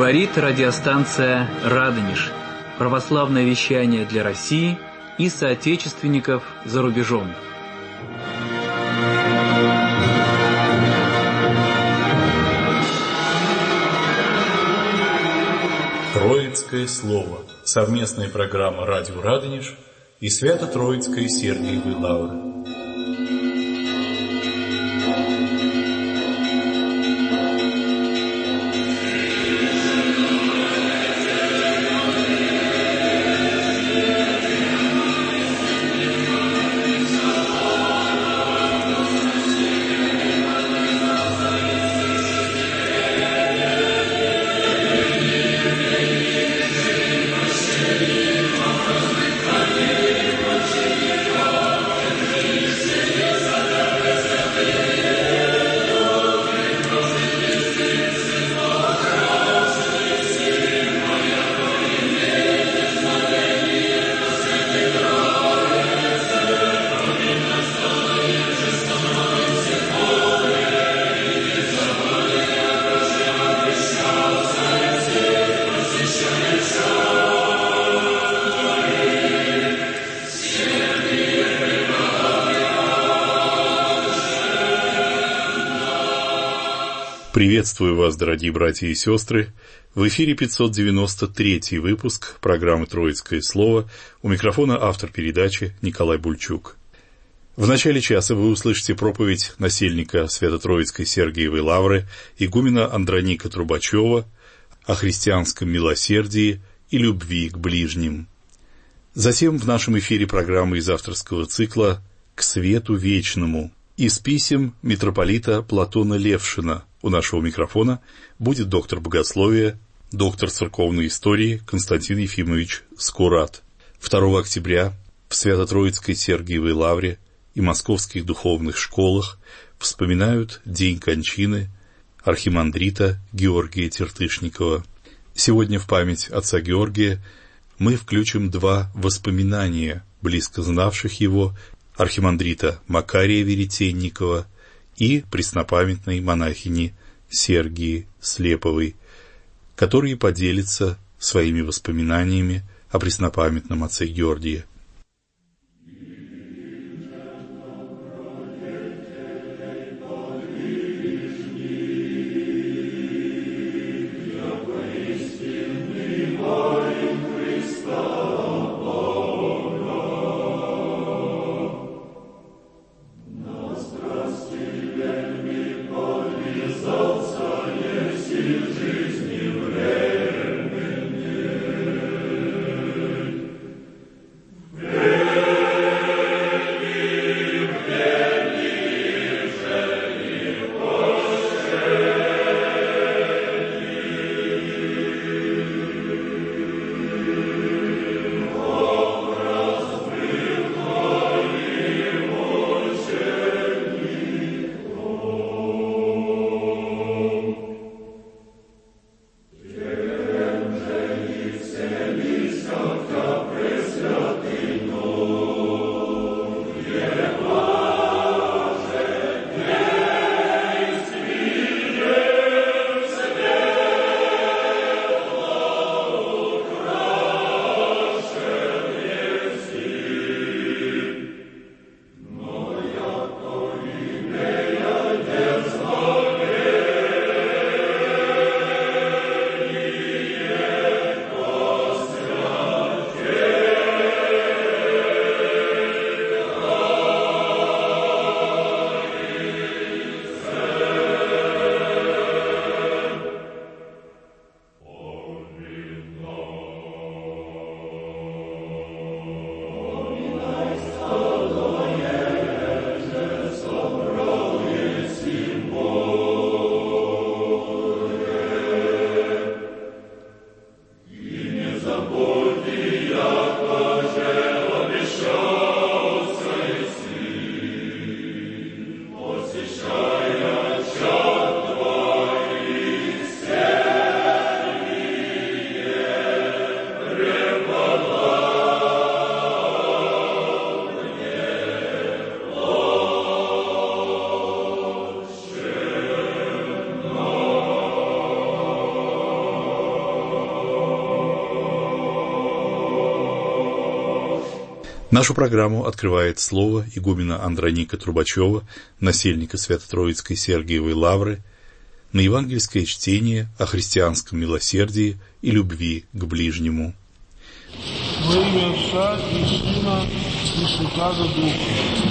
Говорит радиостанция «Радонеж». Православное вещание для России и соотечественников за рубежом. Троицкое слово. Совместная программа «Радио Радонеж» и Свято-Троицкой Сергиевой Лавры. Приветствую вас, дорогие братья и сестры. В эфире 593 выпуск программы «Троицкое слово». У микрофона автор передачи Николай Бульчук. В начале часа вы услышите проповедь насельника Свято-Троицкой Сергиевой Лавры игумена Андроника Трубачева о христианском милосердии и любви к ближним. Затем в нашем эфире программа из авторского цикла «К свету вечному» из писем митрополита Платона Левшина. У нашего микрофона будет доктор богословия, доктор церковной истории Константин Ефимович Скурат. 2 октября в Свято-Троицкой Сергиевой Лавре и московских духовных школах вспоминают день кончины архимандрита Георгия Тертышникова. Сегодня в память отца Георгия мы включим 2 воспоминания близко знавших его архимандрита Макария Веретенникова и преснопамятной монахини Сергии Слеповой, которые поделятся своими воспоминаниями о преснопамятном отце Георгии. Нашу программу открывает слово игумена Андроника Трубачева, насельника Свято-Троицкой Сергиевой Лавры, на евангельское чтение о христианском милосердии и любви к ближнему. Во имя Отца и Сына и Святаго Духа.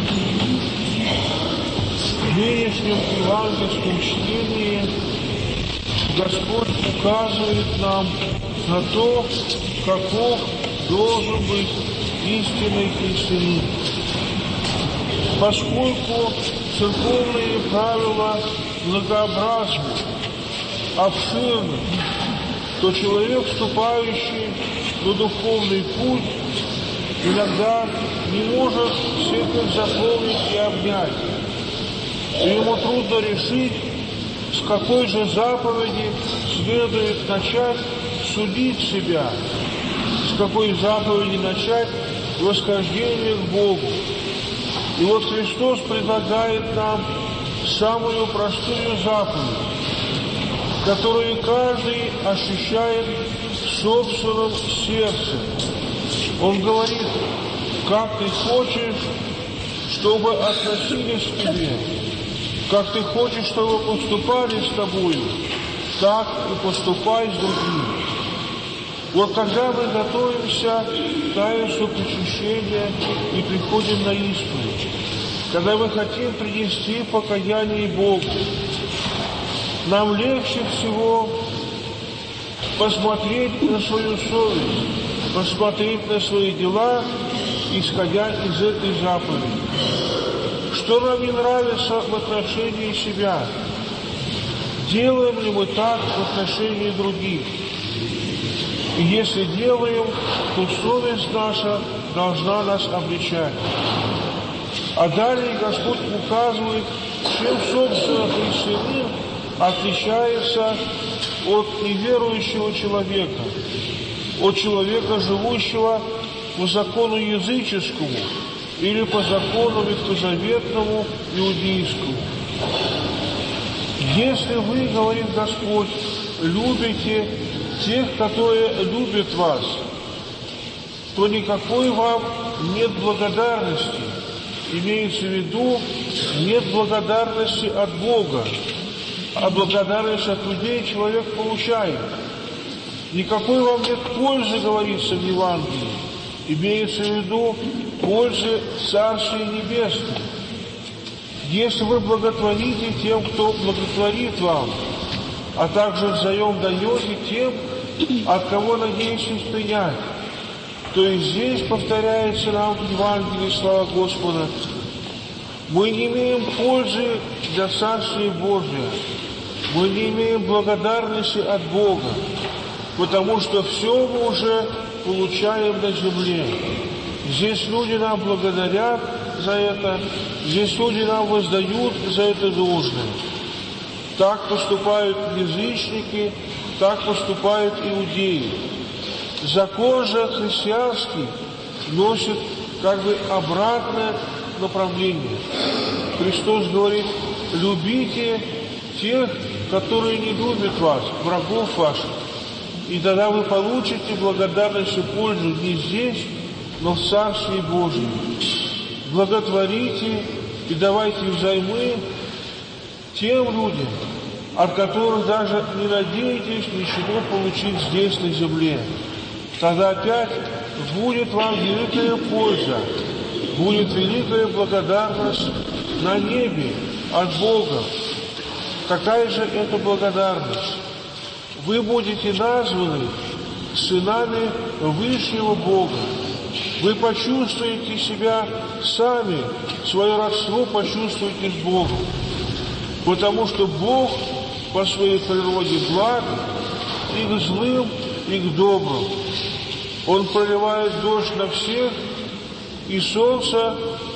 В нынешнем евангельском чтении Господь указывает нам на то, каков должен быть истинный христианин. Поскольку церковные правила многообразны, обширны, то человек, вступающий на духовный путь, иногда не может всех их заполнить и обнять. И ему трудно решить, с какой же заповеди следует начать судить себя, с какой заповеди начать восхождение к Богу. И вот Христос предлагает нам самую простую заповедь, которую каждый ощущает в собственном сердце. Он говорит: как ты хочешь, чтобы относились к тебе, как ты хочешь, чтобы поступали с тобою, так и поступай с другими. Вот когда мы готовимся к таинству причащения и приходим на исповедь, когда мы хотим принести покаяние Богу, нам легче всего посмотреть на свою совесть, посмотреть на свои дела, исходя из этой заповеди. Что нам не нравится в отношении себя? Делаем ли мы так в отношении других? И если делаем, то совесть наша должна нас обличать. А далее Господь указывает, чем, собственно, христианин отличается от неверующего человека, от человека, живущего по закону языческому или по закону ветхозаветному иудейскому. Если вы, говорит Господь, любите тех, которые любят вас, то никакой вам нет благодарности. Имеется в виду, нет благодарности от Бога, а благодарность от людей человек получает. Никакой вам нет пользы, говорится в Евангелии. Имеется в виду пользы Царствия Небесного. Если вы благотворите тем, кто благотворит вам, а также взаим даете тем, от кого надеетесь принять, то и здесь повторяется нам в Евангелии слава Господа: мы не имеем пользы для Царствия Божия, мы не имеем благодарности от Бога, потому что все мы уже получаем на земле. Здесь люди нам благодарят за это, здесь люди нам воздают за это должное. Так поступают язычники, так поступают иудеи. Закон же христианский носит как бы обратное направление. Христос говорит: любите тех, которые не любят вас, врагов ваших. И тогда вы получите благодарность и пользу не здесь, но в Царстве Божьем. Благотворите и давайте взаймы тем людям, от которых даже не надеетесь ничего получить здесь, на земле. Тогда опять будет вам великая польза, будет великая благодарность на небе от Бога. Какая же это благодарность? Вы будете названы сынами Вышнего Бога. Вы почувствуете себя сами, свое родство почувствуете с Богом. Потому что Бог по своей природе благ и к злым, и к добрым. Он проливает дождь на всех, и солнце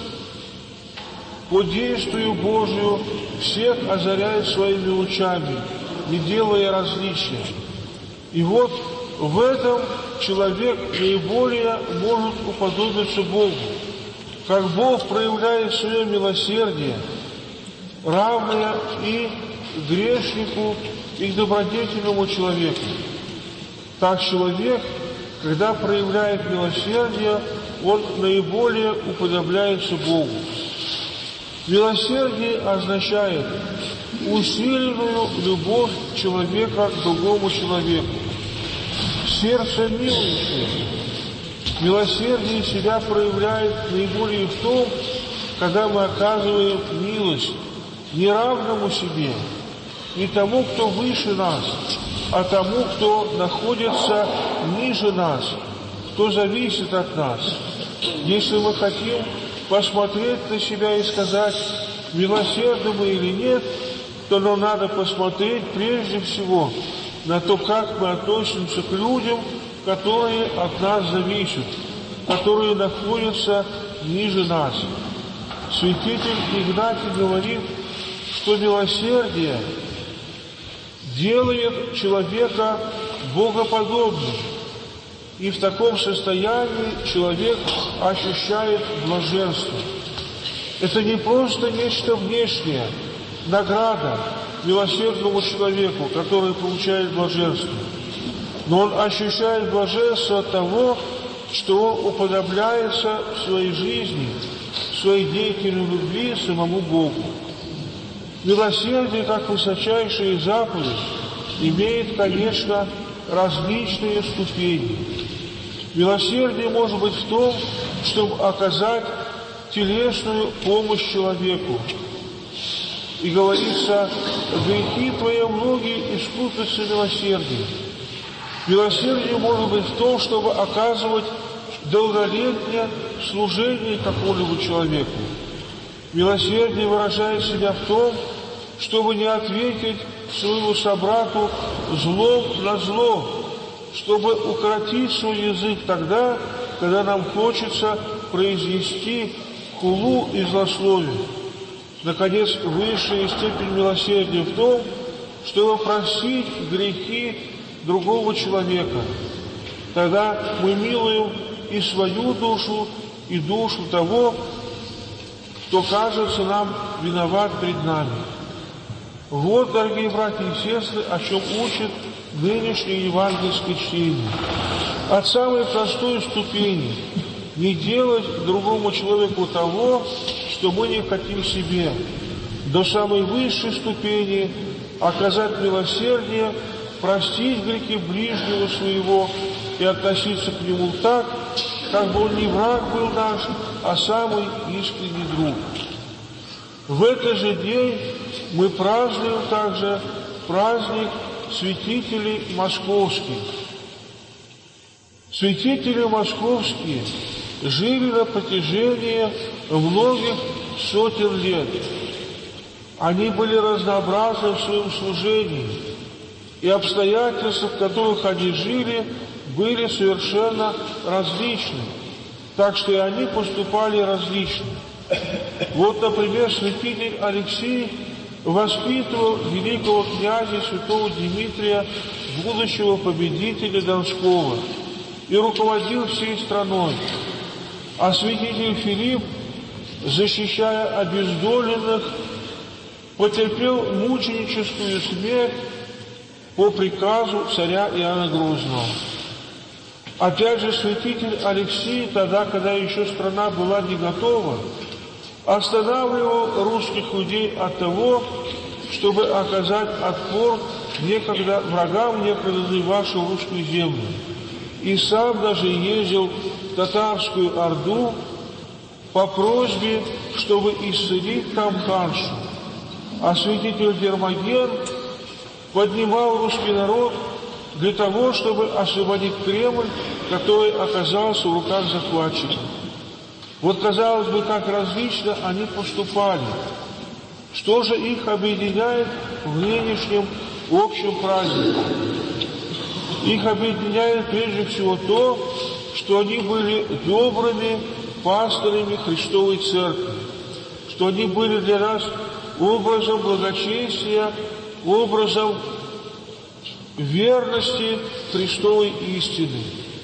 по действию Божию всех озаряет своими лучами, не делая различия. И вот в этом человек наиболее может уподобиться Богу, как Бог проявляет свое милосердие, равное и грешнику, и к добродетельному человеку. Так человек, когда проявляет милосердие, он наиболее уподобляется Богу. Милосердие означает усиленную любовь человека к другому человеку, сердце милующее. Милосердие себя проявляет наиболее в том, когда мы оказываем милость не равному себе, не тому, кто выше нас, а тому, кто находится ниже нас, кто зависит от нас. Если мы хотим посмотреть на себя и сказать, милосердны мы или нет, то нам надо посмотреть прежде всего на то, как мы относимся к людям, которые от нас зависят, которые находятся ниже нас. Святитель Игнатий говорит, что милосердие делает человека богоподобным, и в таком состоянии человек ощущает блаженство. Это не просто нечто внешнее, награда милосердному человеку, который получает блаженство, но он ощущает блаженство от того, что он уподобляется в своей жизни, в своей деятельной любви самому Богу. Милосердие, как высочайшая заповедь, имеет, конечно, различные ступени. Милосердие может быть в том, чтобы оказать телесную помощь человеку. И говорится, грехи твои многие искупятся милосердием. Милосердие может быть в том, чтобы оказывать долголетнее служение какому-либо человеку. Милосердие выражает себя в том, чтобы не ответить своему собрату злом на зло, чтобы укротить свой язык тогда, когда нам хочется произнести хулу и злословие. Наконец, высшая степень милосердия в том, чтобы простить грехи другого человека. Тогда мы милуем и свою душу, и душу того, кто кажется нам виноват пред нами. Вот, дорогие братья и сестры, о чем учит нынешнее евангельское чтение. От самой простой ступени не делать другому человеку того, что мы не хотим себе, до самой высшей ступени оказать милосердие, простить грехи ближнего своего и относиться к нему так, как бы он не враг был наш, а самый искренний друг. В этот же день мы празднуем также праздник святителей московских. Святители московские жили на протяжении многих сотен лет. Они были разнообразны в своем служении, и обстоятельства, в которых они жили, были совершенно различны, так что и они поступали различно. Вот, например, святитель Алексий воспитывал великого князя святого Дмитрия, будущего победителя Донского, и руководил всей страной. А святитель Филипп, защищая обездоленных, потерпел мученическую смерть по приказу царя Иоанна Грозного. Опять же, святитель Алексий, тогда, когда еще страна была не готова, останавливал русских людей от того, чтобы оказать отпор некогда врагам, некогда вашу русскую землю. И сам даже ездил в татарскую орду по просьбе, чтобы исцелить там ханшу. А святитель Гермоген поднимал русский народ для того, чтобы освободить Кремль, который оказался в руках захватчиков. Вот, казалось бы, как различно они поступали. Что же их объединяет в нынешнем общем празднике? Их объединяет прежде всего то, что они были добрыми пастырями Христовой Церкви, что они были для нас образом благочестия, образом верности Христовой истины.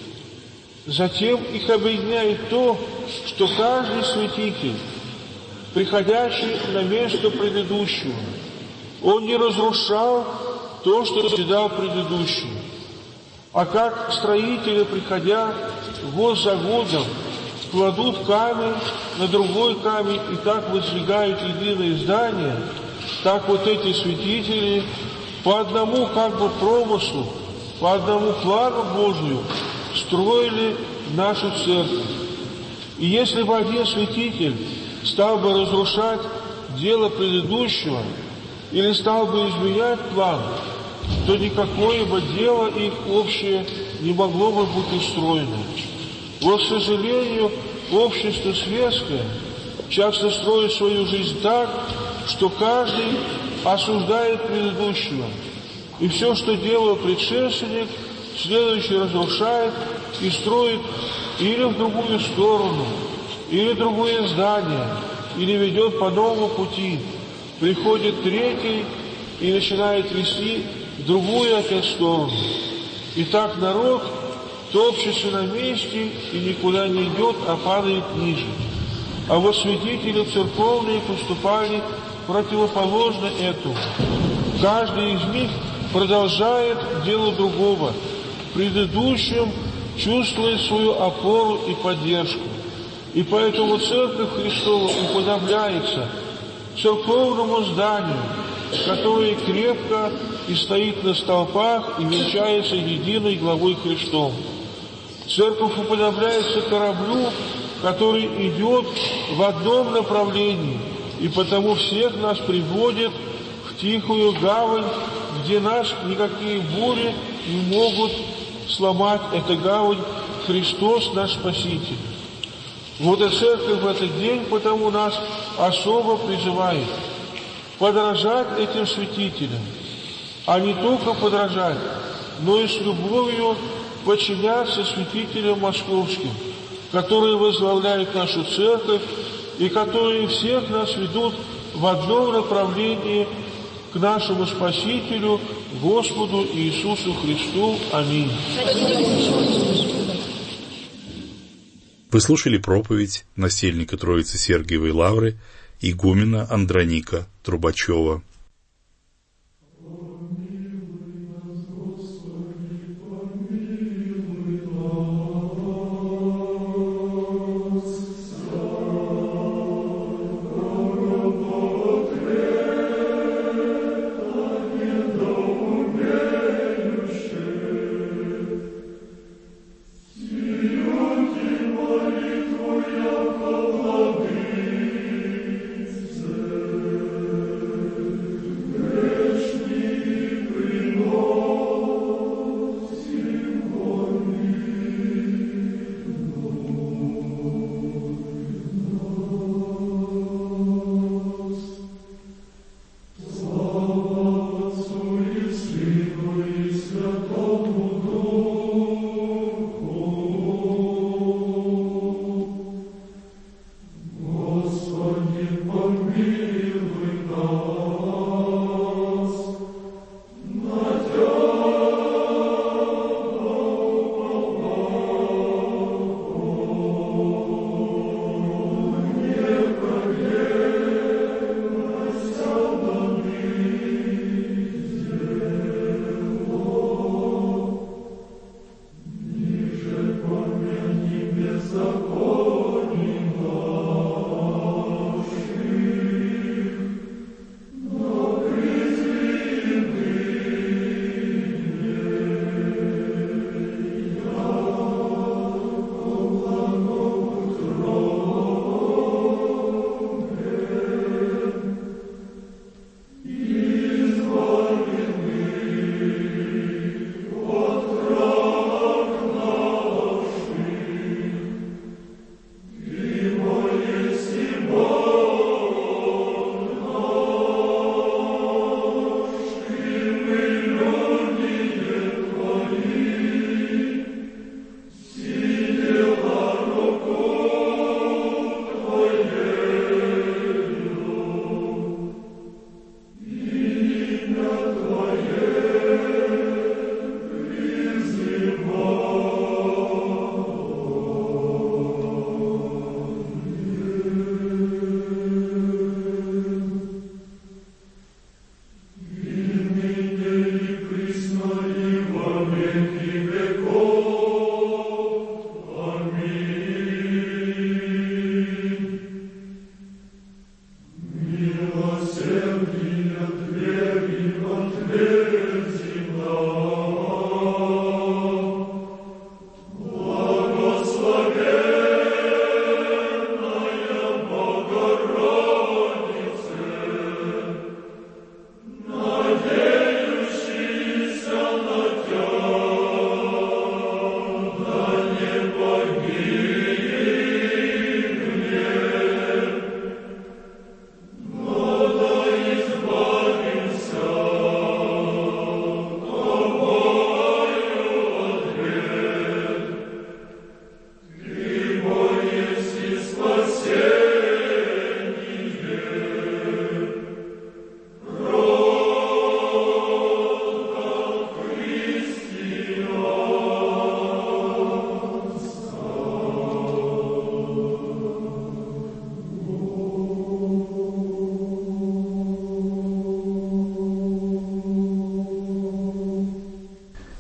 Затем их объединяет то, что каждый святитель, приходящий на место предыдущего, он не разрушал то, что созидал предыдущий, а как строители, приходя год за годом, кладут камень на другой камень, и так воздвигают единое здание, так вот эти святители по одному как бы промыслу, по одному плану Божию строили нашу церковь. И если бы один святитель стал бы разрушать дело предыдущего или стал бы изменять план, то никакое бы дело их общее не могло бы быть устроено. Вот, к сожалению, общество светское часто строит свою жизнь так, что каждый осуждает предыдущего. И все, что делал предшественник, следующий разрушает и строит или в другую сторону, или другое здание, или ведет по новому пути. Приходит третий и начинает вести в другую опять сторону. И так народ топчется на месте и никуда не идет, а падает ниже. А вот святители церковные поступали противоположно этому. Каждый из них продолжает дело другого, предыдущим чувствует свою опору и поддержку. И поэтому Церковь Христова уподобляется церковному зданию, которое крепко и стоит на столпах и венчается единой главой Христом. Церковь уподобляется кораблю, который идет в одном направлении, и потому всех нас приводит в тихую гавань, где нас никакие бури не могут сломать. Эта гавань — Христос наш Спаситель. Вот и Церковь в этот день потому нас особо призывает подражать этим святителям, а не только подражать, но и с любовью подчиняться святителям московским, которые возглавляют нашу Церковь и которые всех нас ведут в одном направлении к нашему Спасителю, Господу Иисусу Христу. Аминь. Вы слушали проповедь насельника Троицы Сергиевой Лавры, игумена Андроника Трубачева.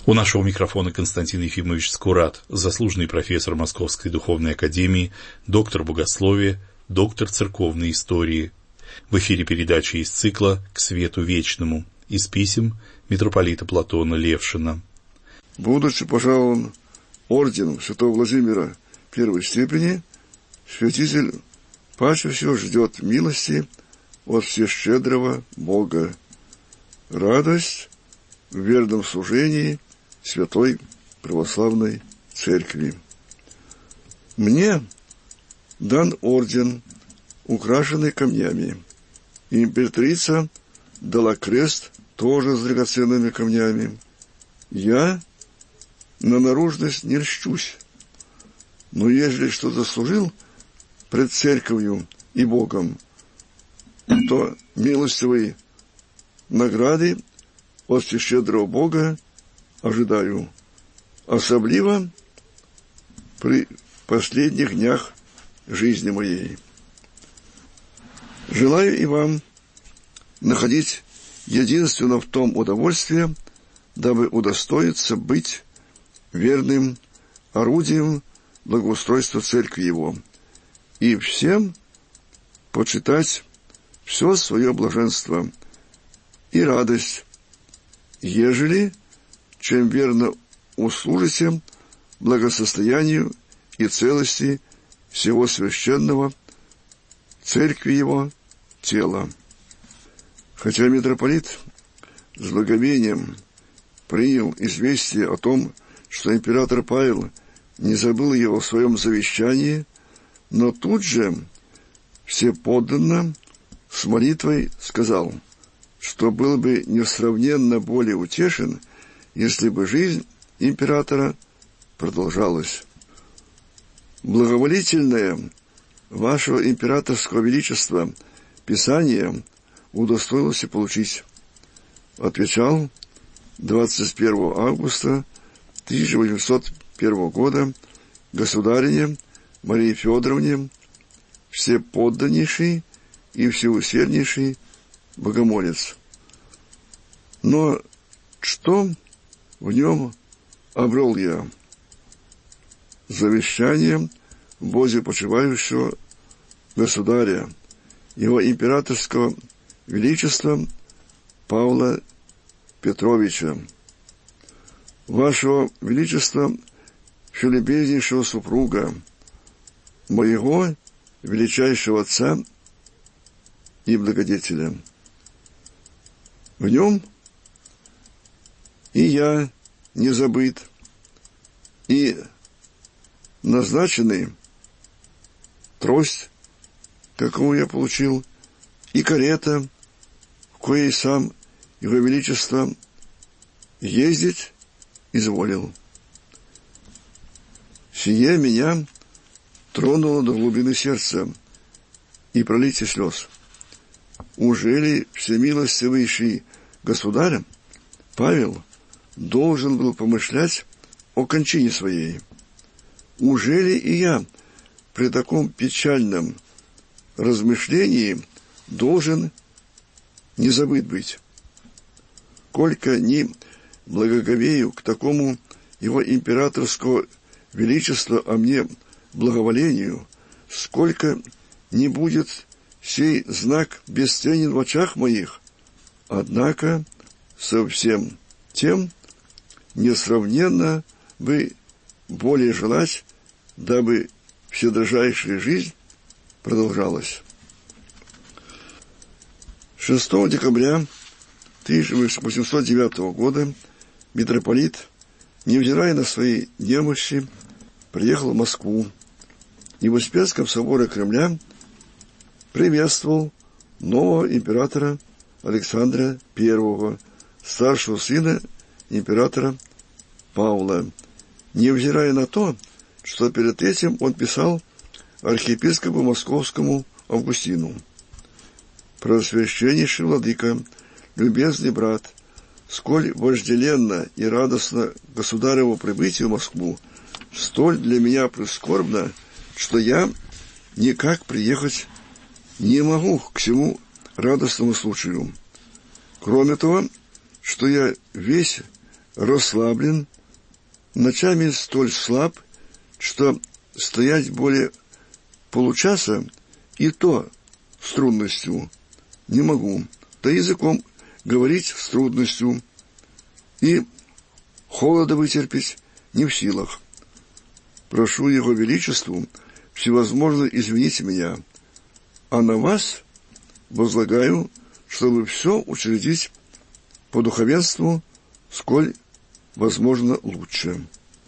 У нашего микрофона Константин Ефимович Скурат, заслуженный профессор Московской духовной академии, доктор богословия, доктор церковной истории. В эфире передача из цикла «К свету вечному» из писем митрополита Платона Левшина. Будучи пожалован орденом святого Владимира первой степени, святитель паче всего ждет милости от всещедрого Бога. Радость в верном служении Святой Православной Церкви. Мне дан орден, украшенный камнями. Императрица дала крест, тоже с драгоценными камнями. Я на наружность не льщусь, но ежели что заслужил пред церковью и Богом, то милостивой награды от щедрого Бога ожидаю, особливо при последних днях жизни моей. Желаю и вам находить единственно в том удовольствие, дабы удостоиться быть верным орудием благоустройства церкви его, и всем почитать все свое блаженство и радость, ежели чем верно услужите благосостоянию и целости всего священного церкви его тела. Хотя митрополит с благовением принял известие о том, что император Павел не забыл его в своем завещании, но тут же всеподданно с молитвой сказал, что был бы несравненно более утешен, если бы жизнь императора продолжалась. Благоволительное вашего императорского величества Писание удостоился получить. Отвечал 21 августа 1801 года государине Марии Федоровне, всеподданнейший и всеусерднейший богомолец. Но что в нем обрел я? Завещание Бозе почивающего государя, его императорского величества Павла Петровича, вашего величества, вселюбезнейшего супруга, моего величайшего отца и благодетеля. В нем и я не забыт, и назначенный трость, какую я получил, и карета, в коей сам его величество ездить изволил. Сие меня тронуло до глубины сердца и пролитие слез. Ужели всемилостивейший государь Павел должен был помышлять о кончине своей? Ужели и я при таком печальном размышлении должен не забыт быть? Сколько ни благоговею к такому его императорского величества, а мне благоволению, сколько не будет сей знак бесценен в очах моих, однако со всем тем несравненно бы более желать, дабы вседержайшая жизнь продолжалась. 6 декабря 1809 года митрополит, невзирая на свои немощи, приехал в Москву и в Успенском соборе Кремля приветствовал нового императора Александра I, старшего сына императора Павла, невзирая на то, что перед этим он писал архиепископу московскому Августину: «Преосвященнейший владыка, любезный брат, сколь вожделенно и радостно государеву прибытию в Москву, столь для меня прискорбно, что я никак приехать не могу к всему радостному случаю. Кроме того, что я весь расслаблен, ночами столь слаб, что стоять более получаса и то с трудностью не могу, да языком говорить с трудностью, и холода вытерпеть не в силах. Прошу Его Величеству всевозможно извините меня, а на вас возлагаю, чтобы все учредить по духовенству, сколь возможно лучше.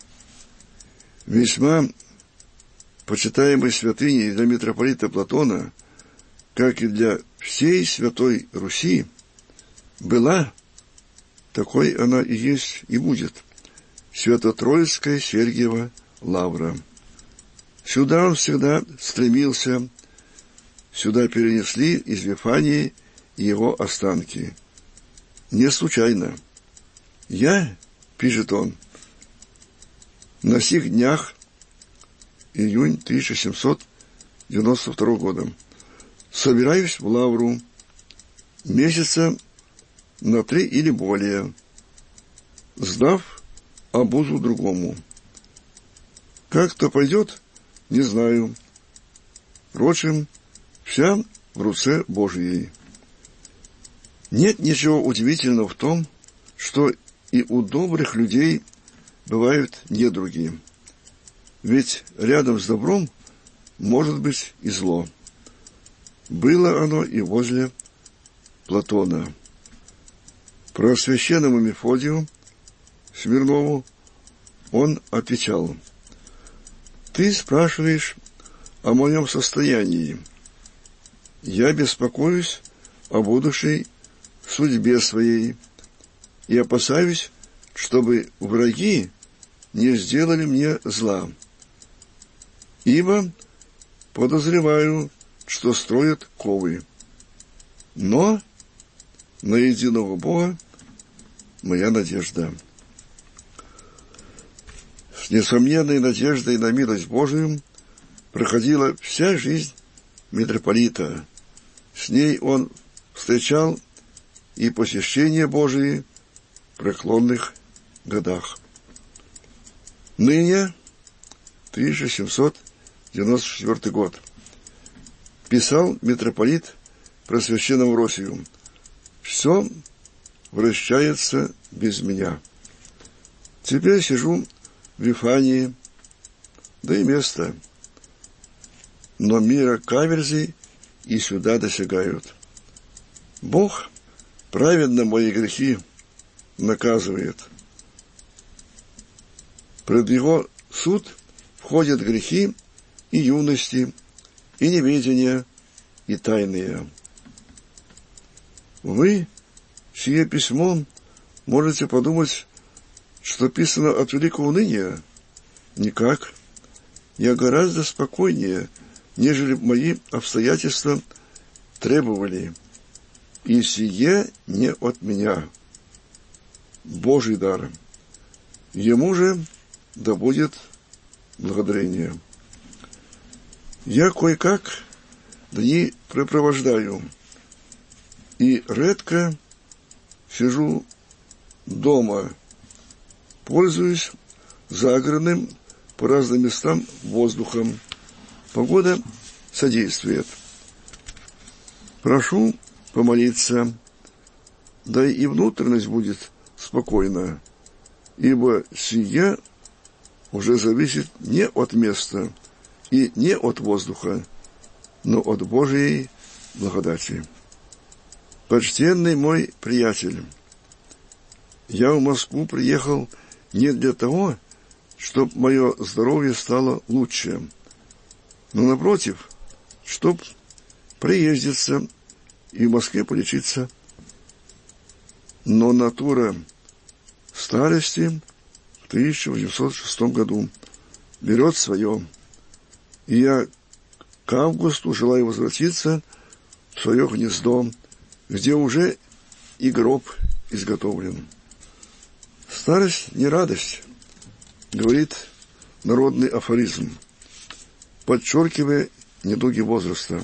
Весьма почитаемой святыней для митрополита Платона, как и для всей Святой Руси, была, такой она и есть и будет, Свято-Троицкая Сергиева лавра. Сюда он всегда стремился, сюда перенесли из Вифании его останки. Не случайно. Я, пишет он, на сих днях, июнь 1792 года, собираюсь в лавру месяца на 3 или более, сдав обузу другому. Как то пойдет, не знаю. Впрочем, вся в руце Божьей. Нет ничего удивительного в том, что и у добрых людей бывают недруги. Ведь рядом с добром может быть и зло. Было оно и возле Платона. Преосвященному Мефодию Смирнову он отвечал: «Ты спрашиваешь о моем состоянии. Я беспокоюсь о будущей судьбе своей и опасаюсь, чтобы враги не сделали мне зла. Ибо подозреваю, что строят ковы. Но на единого Бога моя надежда». С несомненной надеждой на милость Божию проходила вся жизнь митрополита. С ней он встречал и посещения Божии в преклонных годах. Ныне 1794 год. Писал митрополит Преосвященному Росию: «Все вращается без меня. Теперь сижу в Вифании, да и место, но мира каверзы и сюда досягают. Бог праведно мои грехи наказывает. Пред Его суд входят грехи и юности, и неведения, и тайные. Вы, сие письмо, можете подумать, что писано от великого уныния. Никак. Я гораздо спокойнее, нежели мои обстоятельства требовали. И сие не от меня. Божий дар. Ему же да будет благодарение. Я кое-как дни препровождаю, и редко сижу дома, пользуюсь загородным по разным местам воздухом. Погода содействует. Прошу помолиться, да и внутренность будет спокойна, ибо сие уже зависит не от места и не от воздуха, но от Божьей благодати. Почтенный мой приятель, я в Москву приехал не для того, чтобы мое здоровье стало лучше, но, напротив, чтоб приездиться и в Москве полечиться. Но натура старости в 1806 году берет свое, и я к августу желаю возвратиться в свое гнездо, где уже и гроб изготовлен. Старость не радость, говорит народный афоризм, подчеркивая недуги возраста.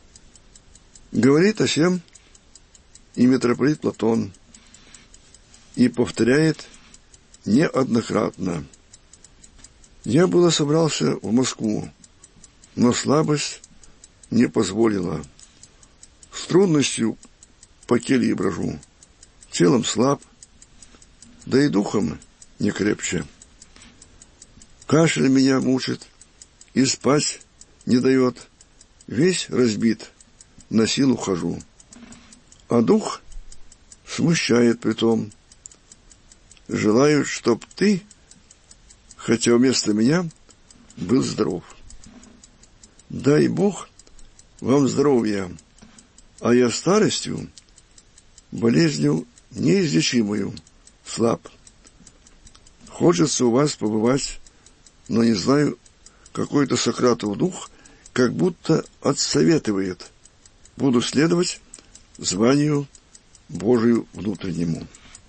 Говорит о сем и митрополит Платон. и повторяет неоднократно. Я было собрался в Москву, но слабость не позволила. С трудностью по келье брожу, телом слаб, да и духом не крепче. Кашель меня мучит и спать не дает, весь разбит, на силу хожу. А дух смущает притом. Желаю, чтоб ты, хотя вместо меня, был здоров. Дай Бог вам здоровья, а я старостью, болезнью неизлечимую, слаб. Хочется у вас побывать, но не знаю, какой-то Сократов дух как будто отсоветует. Буду следовать званию Божию внутреннему.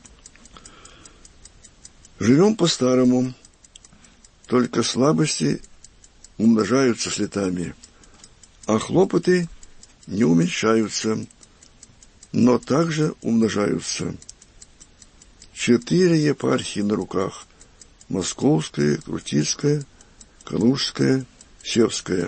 Живем по-старому, только слабости умножаются с летами, а хлопоты не уменьшаются, но также умножаются. 4 епархии на руках: Московская, Крутицкая, Калужская, Севская.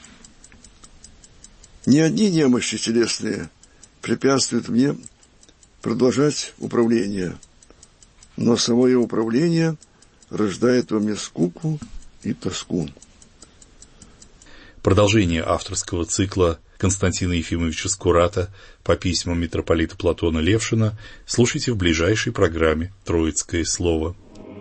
Ни одни немощи телесные препятствуют мне продолжать управление, но самое управление рождает во мне скуку и тоску. Продолжение авторского цикла Константина Ефимовича Скурата по письмам митрополита Платона Левшина слушайте в ближайшей программе «Троицкое слово».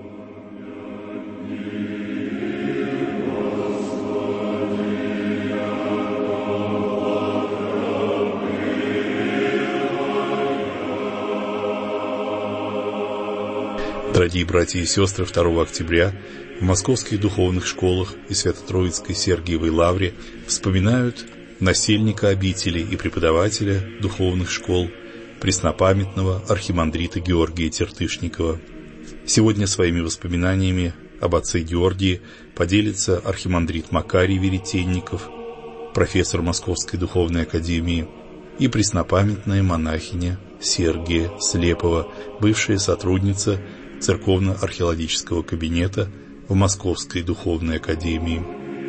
Дорогие братья и сестры, 2 октября в московских духовных школах и Свято-Троицкой Сергиевой Лавре вспоминают насельника обители и преподавателя духовных школ, преснопамятного архимандрита Георгия Тертышникова. Сегодня своими воспоминаниями об отце Георгии поделится архимандрит Макарий Веретенников, профессор Московской духовной академии, и преснопамятная монахиня Сергия Слепова, бывшая сотрудница Церковно-археологического кабинета в Московской духовной академии.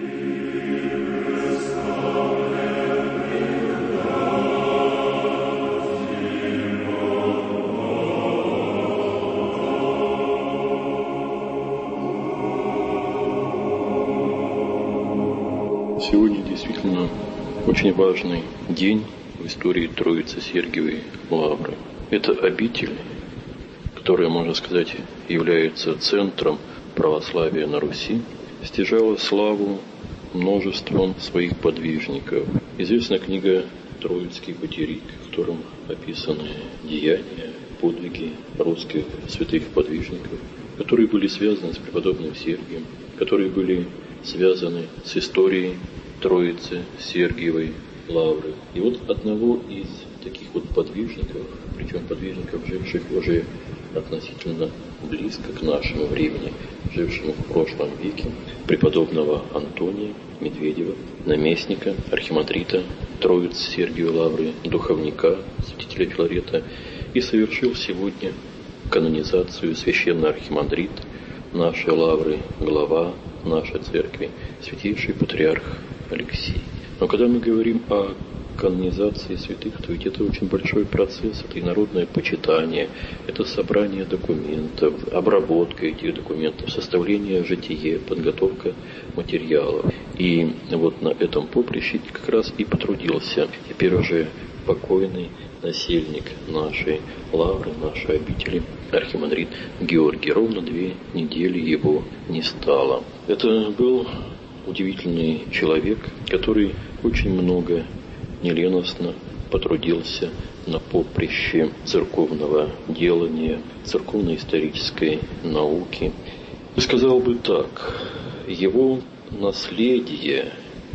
Сегодня действительно очень важный день в истории Троицы Сергиевой Лавры. Это обитель, которая, можно сказать, является центром православия на Руси, стяжала славу множеством своих подвижников. Известна книга «Троицкий бытирик», в котором описаны деяния, подвиги русских святых подвижников, которые были связаны с преподобным Сергием, которые были связаны с историей Троицы Сергиевой Лавры. И вот одного из таких вот подвижников, причем подвижников, живших уже относительно близко к нашему времени, жившему в прошлом веке, преподобного Антония Медведева, наместника, архимандрита Троицы Сергиевой Лавры, духовника, святителя Филарета, и совершил сегодня канонизацию священный архимандрит нашей Лавры, глава нашей церкви, святейший патриарх Алексий. Но когда мы говорим о канонизации святых, то ведь это очень большой процесс, это и народное почитание, это собрание документов, обработка этих документов, составление жития, подготовка материалов. И вот на этом поприще как раз и потрудился теперь уже покойный насельник нашей Лавры, нашей обители, архимандрит Георгий. Ровно 2 недели его не стало. Это был удивительный человек, который очень много неленостно потрудился на поприще церковного делания, церковно-исторической науки. Я сказал бы так, его наследие,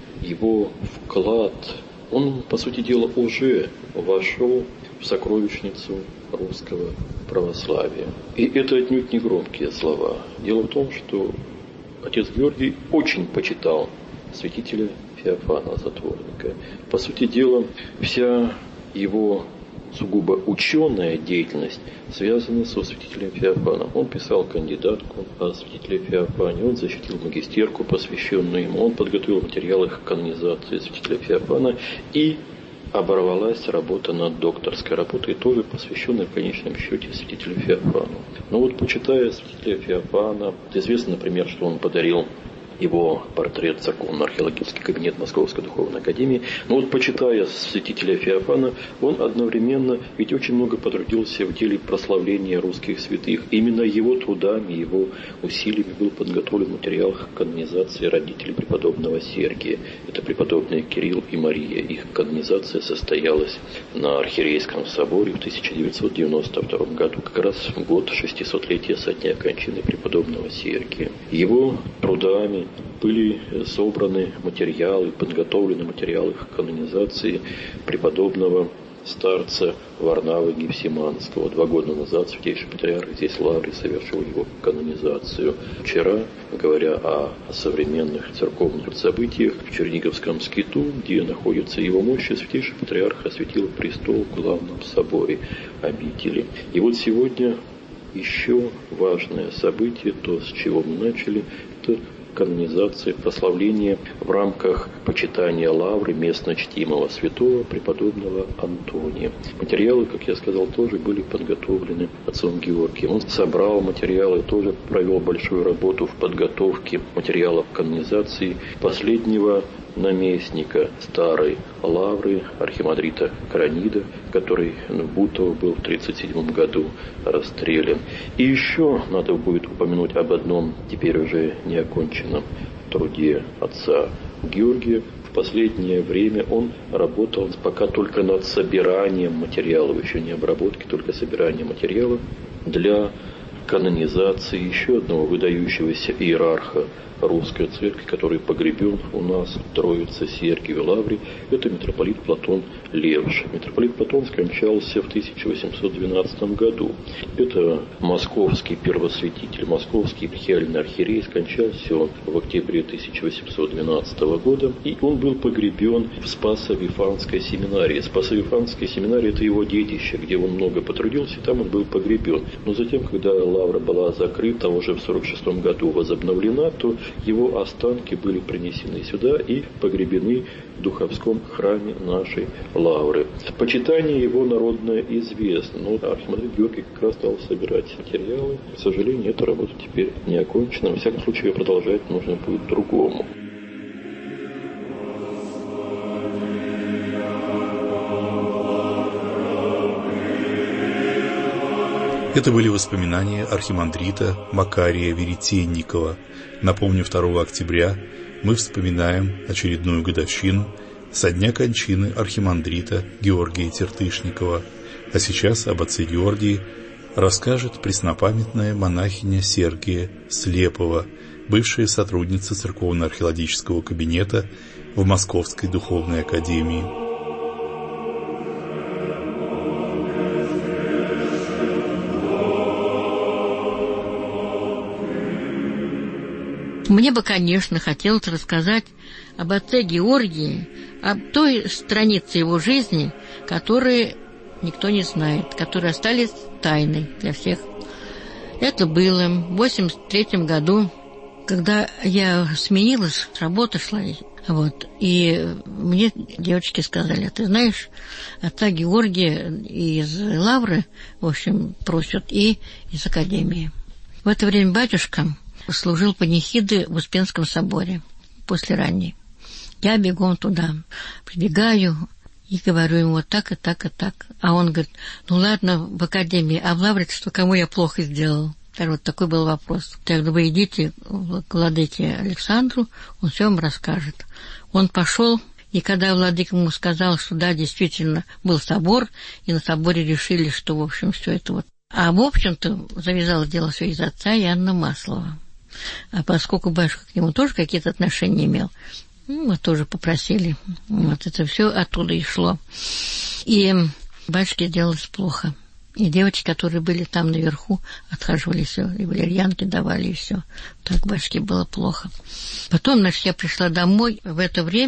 его вклад, он, по сути дела, уже вошел в сокровищницу русского православия. И это отнюдь не громкие слова. Дело в том, что отец Георгий очень почитал святителя Феофана Затворника. По сути дела, вся его сугубо ученая деятельность связана со святителем Феофаном. Он писал кандидатку о святителе Феофане, он защитил магистерку, посвященную ему, он подготовил материалы к канонизации святителя Феофана, и оборвалась работа над докторской работой, тоже посвященной в конечном счете святителю Феофану. Но вот, почитая святителя Феофана, известно, например, что он подарил его портрет церковно-археологический кабинет Московской духовной академии. Но вот, почитая святителя Феофана, он одновременно ведь очень много потрудился в деле прославления русских святых. Именно его трудами, его усилиями был подготовлен материал к канонизации родителей преподобного Сергия. Это преподобные Кирилл и Мария. Их канонизация состоялась на Архиерейском соборе в 1992 году, как раз год 600-летия со дня кончины преподобного Сергия. Его трудами были собраны материалы, подготовлены материалы к канонизации преподобного старца Варнавы Гефсиманского. 2 года назад святейший патриарх здесь в Лавре совершил его канонизацию. Вчера, говоря о современных церковных событиях, в Черниговском скиту, где находится его мощь, святейший патриарх осветил престол в главном соборе обители. И вот сегодня еще важное событие, то, с чего мы начали, это канонизация, прославление в рамках почитания лавры местно чтимого святого преподобного Антония. Материалы, как я сказал, тоже были подготовлены отцом Георгием. Он собрал материалы, тоже провел большую работу в подготовке материалов канонизации последнего наместника старой лавры, архимандрита Кранида, который в Бутово был в 1937 году расстрелян. И еще надо будет упомянуть об одном, теперь уже неоконченном труде отца Георгия. В последнее время он работал пока только над собиранием материалов, еще не обработки, только собиранием материалов для канонизации еще одного выдающегося иерарха русской церкви, который погребен у нас в Троице-Сергиевой лавре, это митрополит Платон Левш. Митрополит Платон скончался в 1812 году. Это московский первосвятитель, московский епархиальный архиерей, скончался он в октябре 1812 года, и он был погребен в Спасо-Вифанской семинарии. Спасо-Вифанская семинария – это его детище, где он много потрудился, и там он был погребен. Но затем, когда лавра была закрыта, уже в 1946 году возобновлена, то его останки были принесены сюда и погребены в духовском храме нашей лавры. Почитание его народное известно, но архимандрит Георгий как раз стал собирать материалы. К сожалению, эта работа теперь не окончена. Во всяком случае, ее продолжать нужно будет другому. Это были воспоминания архимандрита Макария Веретенникова. Напомню, 2 октября мы вспоминаем очередную годовщину со дня кончины архимандрита Георгия Тертышникова. А сейчас об отце Георгии расскажет преснопамятная монахиня Сергия Слепова, бывшая сотрудница церковно-археологического кабинета в Московской духовной академии. Мне бы, конечно, хотелось рассказать об отце Георгии, об той странице его жизни, которые никто не знает, которые остались тайной для всех. Это было в 1983 году, когда я сменилась, работа шла, и мне девочки сказали: ты знаешь, отца Георгия из лавры, в общем, просят, и из академии. В это время батюшка служил панихиды в Успенском соборе после ранней. Я бегом туда, прибегаю и говорю ему вот так и так и так. А он говорит: ну ладно, в академии, а в лавре что, кому я плохо сделал? Вот такой был вопрос. Тогда вы идите к владыке Александру, он все вам расскажет. Он пошел, и когда владыка ему сказал, что да, действительно был собор, и на соборе решили, что, в общем, все это вот. А в общем-то завязалось дело все из отца Иоанна Маслова. А поскольку батюшка к нему тоже какие-то отношения имел, мы тоже попросили. Вот это все оттуда и шло. И батюшке делалось плохо. И девочки, которые были там наверху, отхаживали все, и валерьянки давали, и все. Так батюшке было плохо. Потом, значит, я пришла домой. В это время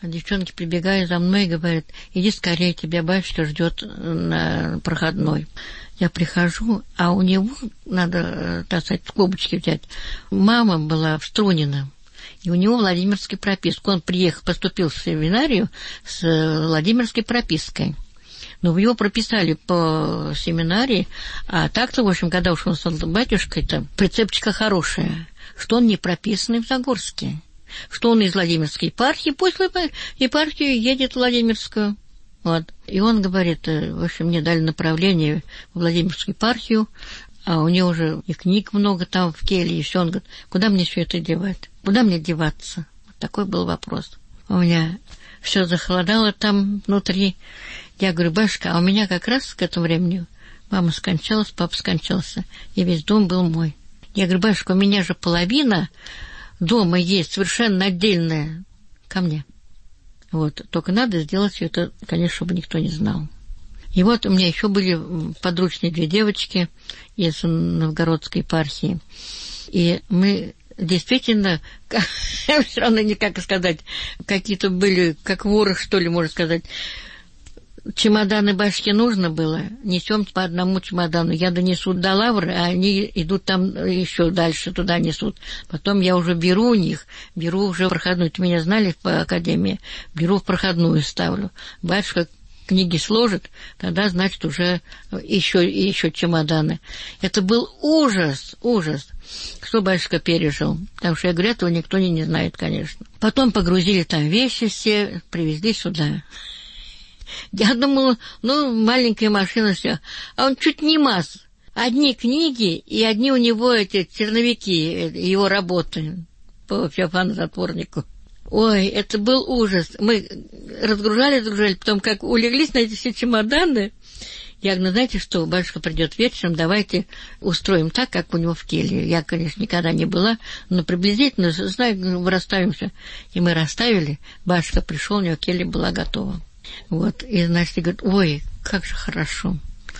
А девчонки прибегают за мной и говорят: иди скорее, тебя батюшка ждет на проходной. Я прихожу, а у него, надо, так сказать, клубочки взять. Мама была в Струнино, и у него Владимирская прописка. Он приехал, поступил в семинарию с Владимирской пропиской. Но его прописали по семинарии, а так-то, в общем, когда уж он стал батюшкой, то прицепчика хорошая, что он не прописанный в Загорске, что он из Владимирской епархии, после епархии едет в Владимирскую. Вот. И он говорит, в общем, мне дали направление в Владимирскую епархию, а у него уже и книг много там в келье, и все. Он говорит: куда мне все это девать? Куда мне деваться? Вот такой был вопрос. У меня все захолодало там внутри. Я говорю: батюшка, а у меня как раз к этому времени мама скончалась, папа скончался, и весь дом был мой. Я говорю: батюшка, у меня же половина дома есть совершенно отдельная ко мне. Вот, только надо сделать все это, конечно, чтобы никто не знал. И вот у меня еще были подручные 2 девочки из Новгородской епархии. И мы действительно, все равно не как сказать, какие-то были, как воры, что ли, можно сказать. Чемоданы батюшке нужно было, несем по одному чемодану. Я донесу до лавры, а они идут там еще дальше, туда несут. Потом я уже беру у них, беру уже в проходную. Меня знали по академии, беру в проходную, ставлю. Батюшка книги сложит, тогда, значит, уже еще чемоданы. Это был ужас, ужас, что батюшка пережил. Потому что, я говорю, этого никто не знает, конечно. Потом погрузили там вещи все, привезли сюда. Я думала, маленькая машина, все. А он чуть не масс. Одни книги и одни у него эти черновики, его работы по Феофану-затворнику. Ой, это был ужас. Мы разгружали, потом как улеглись на эти все чемоданы. Я говорю: знаете что, батюшка придет вечером, давайте устроим так, как у него в келье. Я, конечно, никогда не была, но приблизительно, знаю, расставимся. И мы расставили, батюшка пришел, у него келья была готова. Вот, и, значит, говорит: ой, как же хорошо.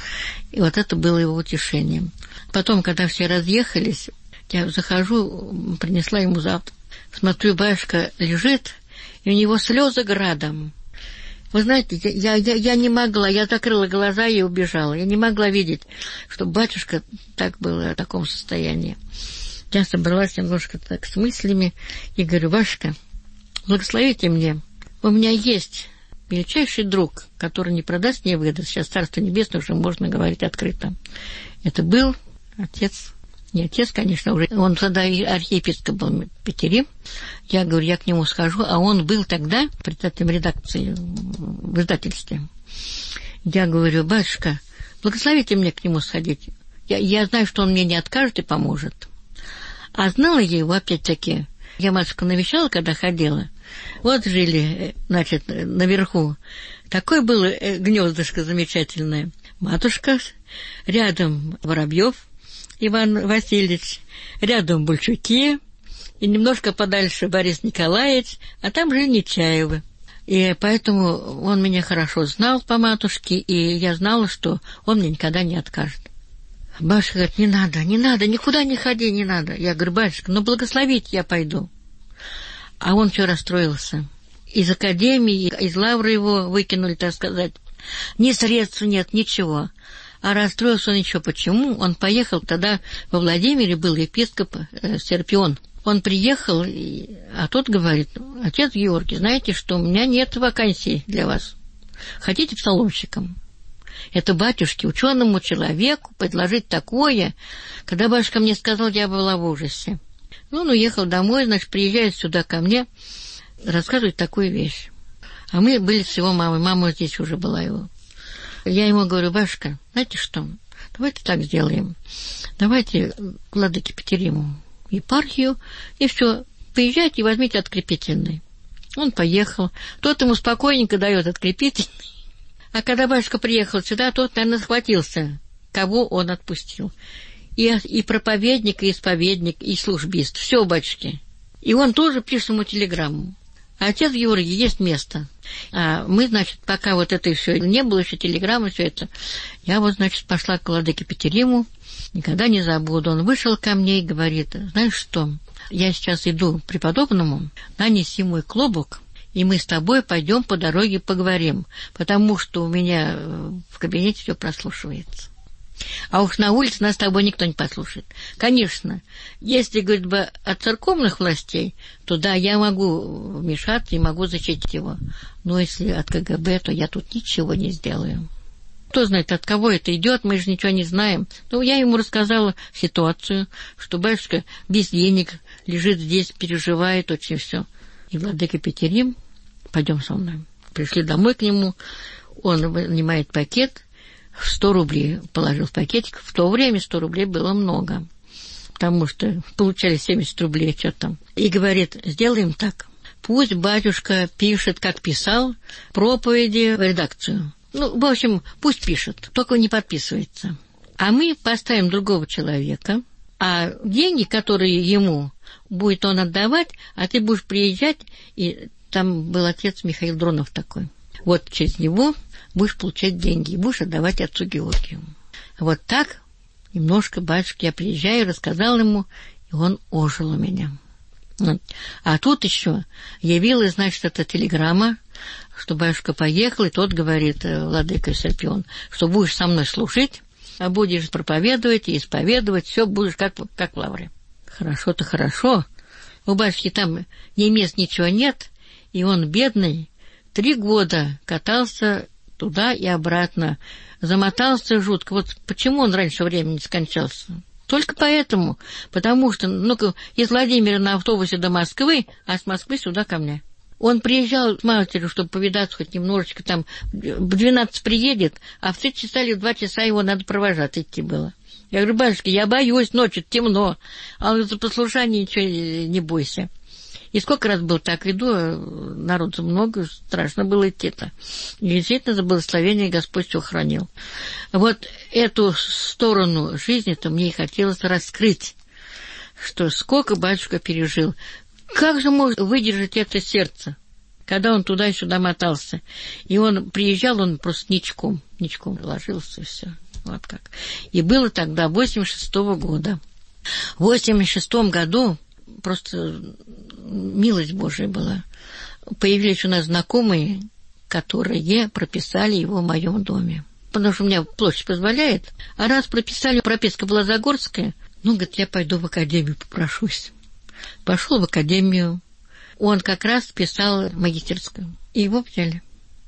И вот это было его утешением. Потом, когда все разъехались, я захожу, принесла ему завтрак. Смотрю, батюшка лежит, и у него слезы градом. Вы знаете, я не могла, я закрыла глаза и убежала. Я не могла видеть, что батюшка так был в таком состоянии. Я собралась немножко так с мыслями и говорю: батюшка, благословите мне. У меня есть величайший друг, который не продаст, не выдаст. Сейчас Царство Небесное уже можно говорить открыто. Это был отец, не отец, конечно, уже, он тогда и архиепископ был Петерим. Я говорю, я к нему схожу, а он был тогда председателем редакции в издательстве. Я говорю: батюшка, благословите мне к нему сходить. Я знаю, что он мне не откажет и поможет. А знала я его, опять-таки, я матушку навещала, когда ходила. Вот жили, значит, наверху. Такое было гнездышко замечательное. Матушка, рядом Воробьев Иван Васильевич, рядом Бульчуки, и немножко подальше Борис Николаевич, а там жили Нечаевы. И поэтому он меня хорошо знал по матушке, и я знала, что он мне никогда не откажет. Батюшка говорит: не надо, никуда не ходи, не надо. Я говорю: батюшка, благословите, я пойду. А он все расстроился. Из академии, из лавры его выкинули, так сказать. Ни средств нет, ничего. А расстроился он еще почему? Он поехал, тогда во Владимире был епископ Серпион. Он приехал, а тот говорит: отец Георгий, знаете, что у меня нет вакансий для вас. Хотите псаломщиком? Это батюшке, ученому человеку, предложить такое. Когда батюшка мне сказал, я была в ужасе. Он уехал домой, значит, приезжает сюда ко мне, рассказывает такую вещь. А мы были с его мамой, мама здесь уже была его. Я ему говорю: батюшка, знаете что, давайте так сделаем. Давайте к владыке Петериму епархию, и все, поезжайте и возьмите открепительный. Он поехал, тот ему спокойненько дает открепительный. А когда батюшка приехал сюда, тот, наверное, схватился, кого он отпустил. И проповедник, и исповедник, и службист. Все, батюшки. И он тоже пишет ему телеграмму: отец Георгий, есть место. А мы, значит, пока вот это все не было, еще телеграммы, все это, я вот, значит, пошла к владыке Петериму, никогда не забуду. Он вышел ко мне и говорит: знаешь что, я сейчас иду к преподобному, нанеси мой клобук и мы с тобой пойдем по дороге поговорим, потому что у меня в кабинете все прослушивается. А уж на улице нас с тобой никто не послушает. Конечно, если говорить бы о церковных властей, то да, я могу вмешаться и могу защитить его. Но если от КГБ, то я тут ничего не сделаю. Кто знает, от кого это идет, мы же ничего не знаем. Ну, я ему рассказала ситуацию, что батюшка без денег лежит здесь, переживает очень все. И владыка Петерим, пойдем со мной. Пришли домой к нему, он вынимает пакет, 100 рублей положил в пакетик. В то время 100 рублей было много, потому что получали 70 рублей, что там. И говорит, сделаем так. Пусть батюшка пишет, как писал, проповеди в редакцию. Ну, в общем, пусть пишет, только не подписывается. А мы поставим другого человека, а деньги, которые ему будет он отдавать, а ты будешь приезжать, и там был отец Михаил Дронов такой. Вот через него будешь получать деньги и будешь отдавать отцу Георгию. Вот так немножко батюшка я приезжаю, рассказал ему, и он ожил у меня. А тут еще явилась, значит, эта телеграмма, что батюшка поехал, и тот говорит, владыка Серпион, что будешь со мной служить, а будешь проповедовать и исповедовать, все будешь как в лавре. Хорошо-то хорошо. У батюшки там ни мест, ничего нет, и он бедный, 3 года катался туда и обратно, замотался жутко. Вот почему он раньше времени скончался? Только поэтому, потому что, ну-ка, из Владимира на автобусе до Москвы, а с Москвы сюда ко мне. Он приезжал с матерью, чтобы повидаться хоть немножечко, там в 12 приедет, а в 3 часа или в 2 часа его надо провожать идти было. Я говорю, батюшка, я боюсь, ночью темно. А он говорит, за послушание ничего не бойся. И сколько раз был так, иду, народу много, страшно было идти-то. И действительно, за благословение Господь все хранил. Вот эту сторону жизни-то мне и хотелось раскрыть, что сколько батюшка пережил. Как же может выдержать это сердце, когда он туда и сюда мотался? И он приезжал, он просто ничком ложился, и все. Вот как. И было тогда 86-го года. В 86-м году просто милость Божия была. Появились у нас знакомые, которые прописали его в моем доме. Потому что у меня площадь позволяет. А раз прописали, прописка была Загорская, ну, говорит, я пойду в академию попрошусь. Пошел в академию. Он как раз писал магистерскую. И его взяли.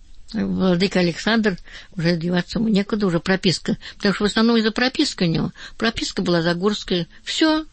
Владыка Александр, уже деваться ему некуда, уже прописка. Потому что в основном из-за прописки у него. Прописка была Загорская. Все.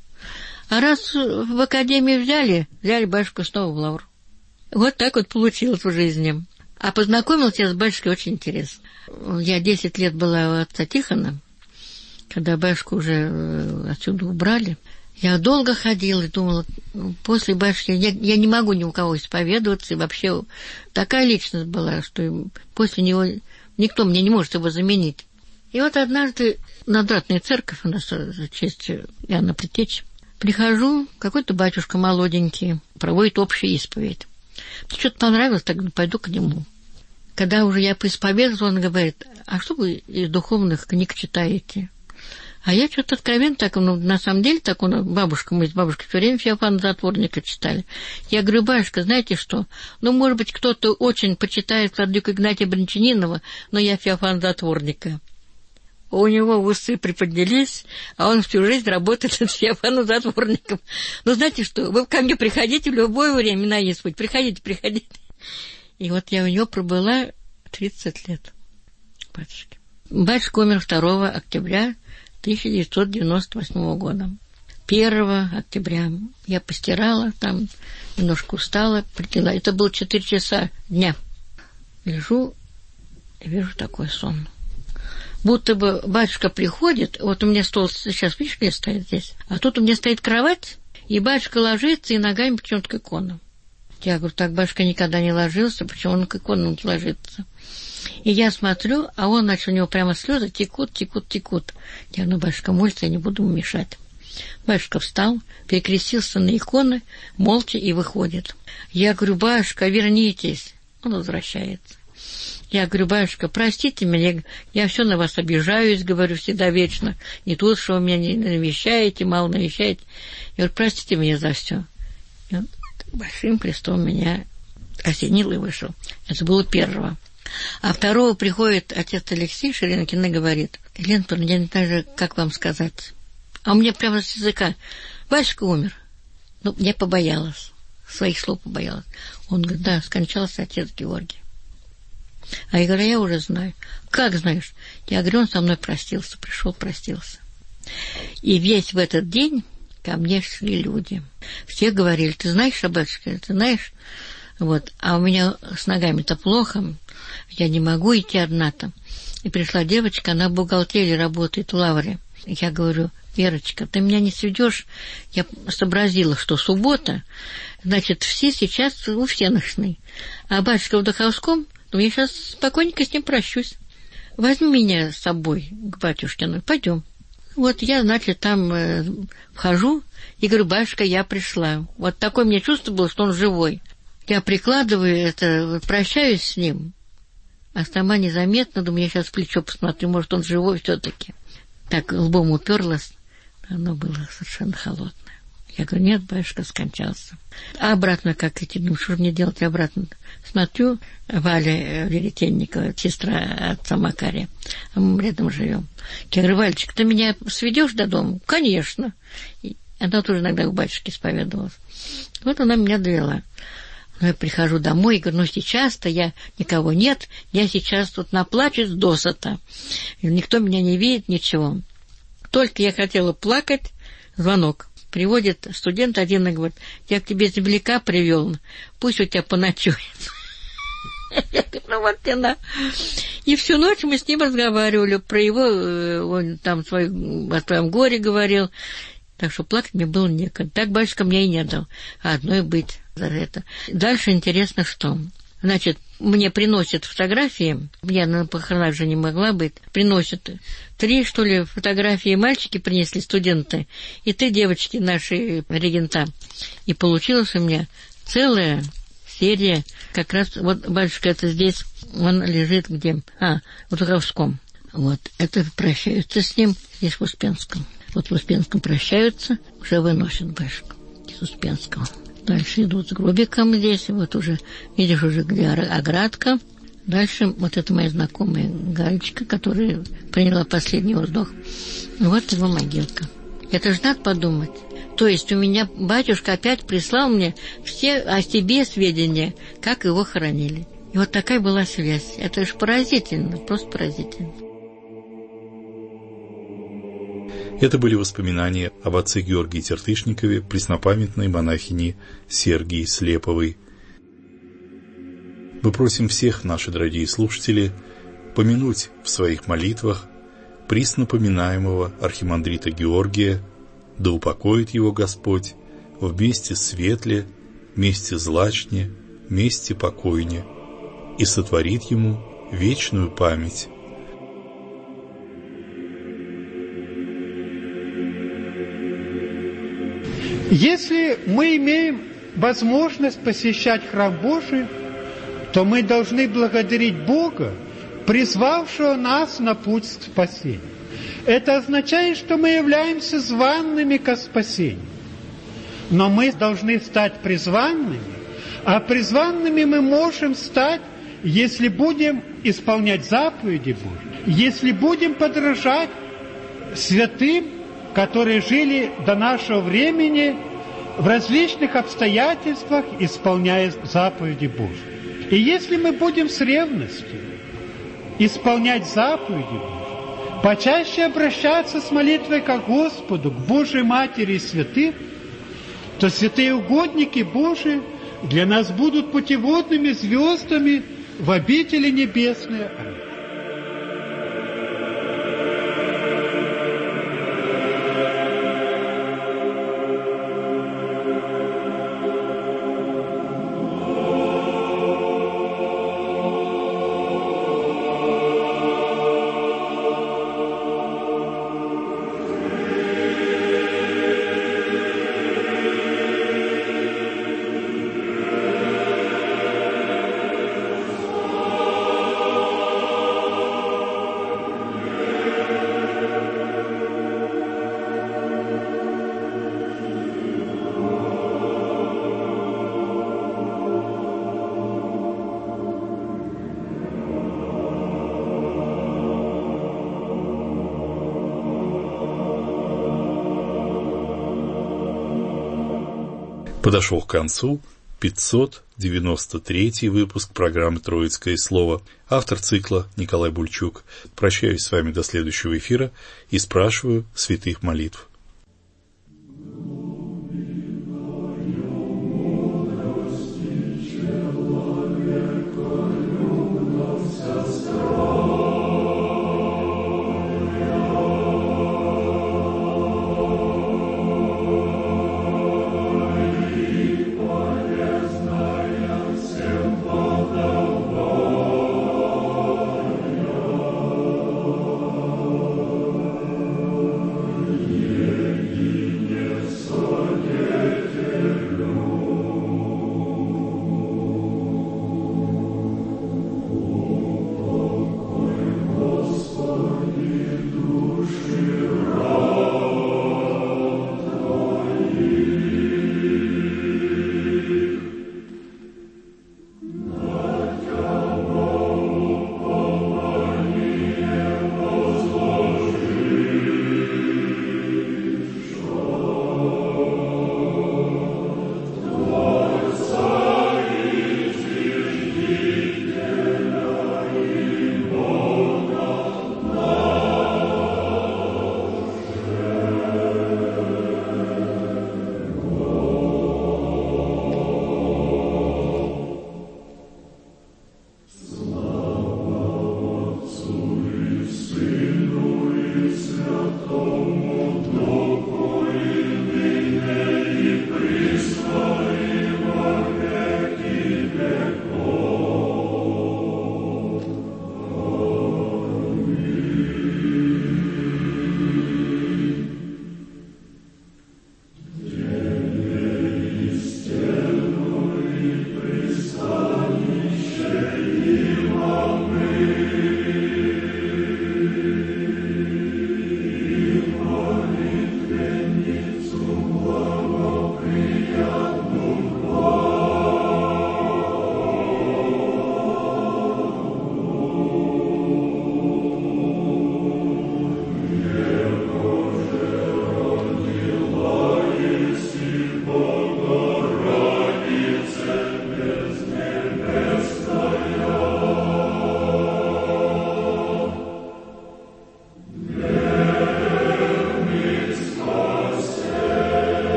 А раз в академию взяли батюшку снова в лавру. Вот так вот получилось в жизни. А познакомился я с батюшкой очень интересно. Я 10 лет была у отца Тихона, когда батюшку уже отсюда убрали. Я долго ходила и думала, после батюшки я не могу ни у кого исповедоваться, и вообще такая личность была, что после него никто мне не может его заменить. И вот однажды надвратная церковь у нас за честь Иоанна Предтечи. Прихожу, какой-то батюшка молоденький, проводит общую исповедь. Мне что-то понравилось, так пойду к нему. Когда уже я поисповедовалась, он говорит, а что вы из духовных книг читаете? А я что-то откровенно так, на самом деле, так мы с бабушкой все время Феофана Затворника читали. Я говорю, батюшка, знаете что? Ну, может быть, кто-то очень почитает владыку Игнатия Брянчанинова, но я Феофана Затворника. У него усы приподнялись, а он всю жизнь работает над Феофаном Затворником. Ну, знаете что, вы ко мне приходите в любое время на исповедь. Приходите. И вот я у него пробыла 30 лет, батюшки. Батюшка умер 2 октября 1998 года. 1 октября я постирала, там немножко устала, прилегла. Это было 4 часа дня. Лежу и вижу такой сон. Будто бы батюшка приходит, вот у меня стол сейчас, видишь, где стоит здесь, а тут у меня стоит кровать, и батюшка ложится, и ногами почему-то к икону. Я говорю, так батюшка никогда не ложился, почему он к икону ложится? И я смотрю, а он, значит, у него прямо слезы текут. Я говорю, батюшка молится, я не буду ему мешать. Батюшка встал, перекрестился на иконы, молча и выходит. Я говорю, батюшка, вернитесь. Он возвращается. Я говорю, батюшка, простите меня, я все на вас обижаюсь, говорю, всегда вечно. Не тут, что вы меня не навещаете, мало навещаете. Я говорю, простите меня за все. И он большим крестом меня осенил и вышел. Это было первого. А второго приходит отец Алексей Ширинкин и говорит: Елена Павловна, я не знаю, как вам сказать. А у меня прямо с языка: батюшка умер. Ну, я побоялась, своих слов побоялась. Он говорит: да, скончался отец Георгий. А я говорю: я уже знаю. Как знаешь? Я говорю: он со мной простился, пришел, простился. И весь в этот день ко мне шли люди. Все говорили: ты знаешь, батюшка, ты знаешь? Вот. А у меня с ногами-то плохо, я не могу идти одна там. И пришла девочка, она в бухгалтерии работает в Лавре. Я говорю: Верочка, ты меня не сведешь? Я сообразила, что суббота, значит, все сейчас у всеночной. А батюшка в Даховском, ну, я сейчас спокойненько с ним прощусь. Возьми меня с собой к батюшкину, пойдем. Вот я, значит, там вхожу и говорю: батюшка, я пришла. Вот такое мне чувство было, что он живой. Я прикладываю это, прощаюсь с ним, а сама незаметно, думаю, я сейчас в плечо посмотрю, может, он живой все-таки. Так лбом уперлась, оно было совершенно холодное. Я говорю: нет, батюшка скончался. А обратно как идти? Ну, что же мне делать обратно? Смотрю, Валя Веретенникова, сестра отца Макария, а мы рядом живем. Я говорю: Валечка, ты меня сведешь до дома? Конечно. И она тоже иногда у батюшки исповедовалась. Вот она меня довела. Но я прихожу домой и говорю: ну, сейчас-то никого нет, я сейчас тут наплачусь досыта. Никто меня не видит, ничего. Только я хотела плакать, звонок. Приводит студент один и говорит: я к тебе земляка привел, пусть у тебя поночует. Я говорю: ну вот она. И всю ночь мы с ним разговаривали про его, он там о своем горе говорил. Так что плакать мне было некогда. Так батюшка мне и не дал. А одной быть за это. Дальше интересно, что. Значит, мне приносят фотографии. Я на похоронах же не могла быть. Приносят 3, что ли, фотографии мальчики принесли, студенты. И 3 девочки, наши регента. И получилась у меня целая серия. Как раз, вот батюшка это здесь, он лежит где? В Даховском. Вот, это прощаются с ним здесь в Успенском. Вот в Успенском прощаются, уже выносят батюшку из Успенского. Дальше идут с гробиком здесь, вот уже, видишь, уже где оградка. Дальше вот это моя знакомая Галечка, которая приняла последний вздох. Вот его могилка. Это же надо подумать. То есть у меня батюшка опять прислал мне все о себе сведения, как его хоронили. И вот такая была связь. Это же поразительно, просто поразительно. Это были воспоминания об отце Георгии Тертышникове, преснопамятной монахини Сергии Слеповой. Мы просим всех, наши дорогие слушатели, помянуть в своих молитвах преснопоминаемого архимандрита Георгия, да упокоит его Господь вместе светле, вместе злачне, вместе покойне, и сотворит ему вечную память. Если мы имеем возможность посещать храм Божий, то мы должны благодарить Бога, призвавшего нас на путь к спасению. Это означает, что мы являемся званными ко спасению. Но мы должны стать призванными, а призванными мы можем стать, если будем исполнять заповеди Божьи, если будем подражать святым, которые жили до нашего времени в различных обстоятельствах, исполняя заповеди Божьи. И если мы будем с ревностью исполнять заповеди Божьи, почаще обращаться с молитвой к Господу, к Божьей Матери и святым, то святые угодники Божии для нас будут путеводными звездами в обители небесные. Аминь. Подошел к концу 593 выпуск программы «Троицкое слово». Автор цикла Николай Бульчук. Прощаюсь с вами до следующего эфира и спрашиваю святых молитв.